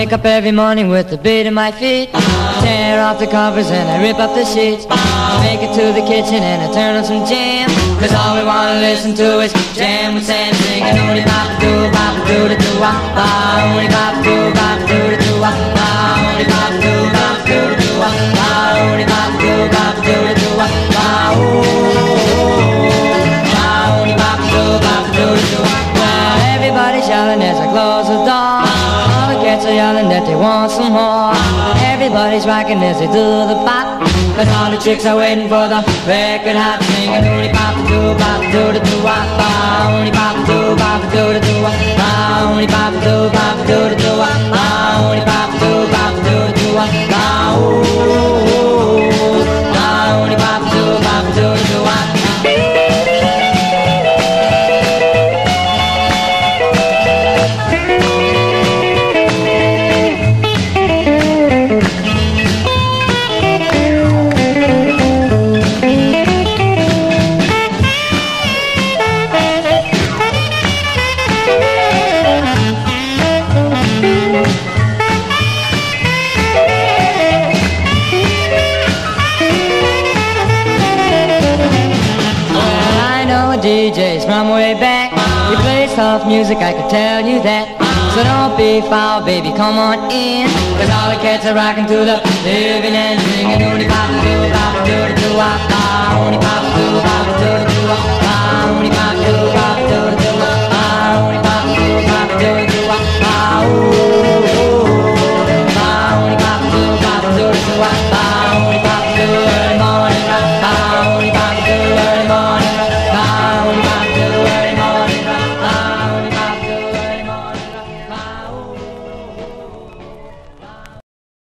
wake up every morning with the beat in my feet. Tear off the covers and I rip up the sheets. Make it to the kitchen and I turn on some jam. Cause all we wanna listen to is Jam with Sam singing Ooney Papa Doo Papa Doo da Doo Wah Wah. Ooney Papa Doo Papa Doo da Doo Wah Wah. Ooney Papa Doo Papa Doo da Doo Wah Wah. Ooney Papa Doo Papa Doo da Doo Wah Wah. Ooney Papa Doo Papa Doo da Doo Wah. Well, everybody's yelling as I close the door. All the cats are yelling that they want some more. Everybody's rocking as they do the pop. Cause all the chicks are waiting for the record hop. Singing Ooney Papa Doo Papa Doo da Doo Wah Wah. Ooney Papa Doo Papa Doo da Doo Wah Wah. Ooney Papa Doo Papa Doo da Doo Wah Wah. Ooney Papa Doo Papa Doo da Doo Wah Wah. Ooney Papa Doo Papa Doo da Doo Wah. DJs from way back. He plays tough music, I can tell you that. So don't be foul, baby, come on in. Cause all the cats are rocking to the living and singing Ooney Papa Doo Papa Doo